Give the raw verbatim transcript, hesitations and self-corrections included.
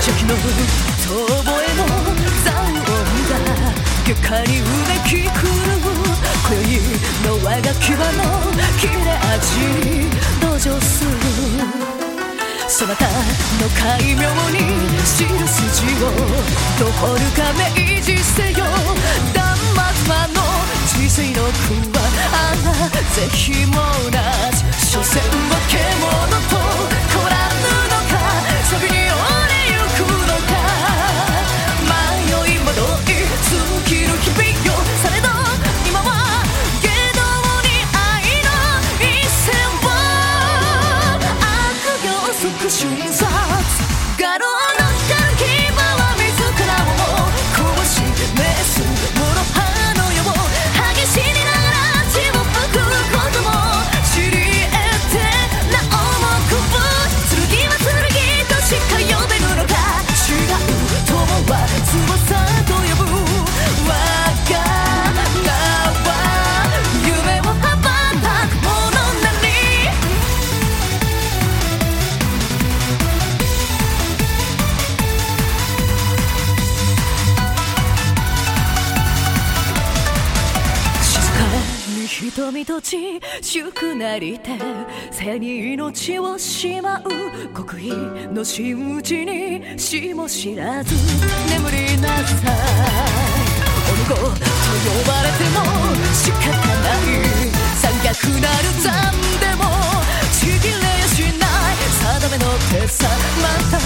邪気の遠吠えの残音が月下にうめきくる今宵の我が牙の切れ味同情するそなたの戒名に知る筋をどこるか明示せよ断末魔の人生の苦はああぜひも同じ所詮は獣と懲らぬのか先に折れゆくのか迷い惑い尽きる日々よされど今は下道に愛の一線を悪行すく瞬殺ガロの短気は自らをこしめす諸刃の世を激しにながら血を吹くことも知り得てなおもくぶ剣は剣としか呼べるのか違う友は翼と呼ぶ我が名は夢を羽ばたく者なり瞳と血祝なりて背に命をしまう刻印の真打ちにしも知らず眠りなさいおぬごと呼ばれても仕方ない残虐なる残でもちぎれやしない定めの手さまた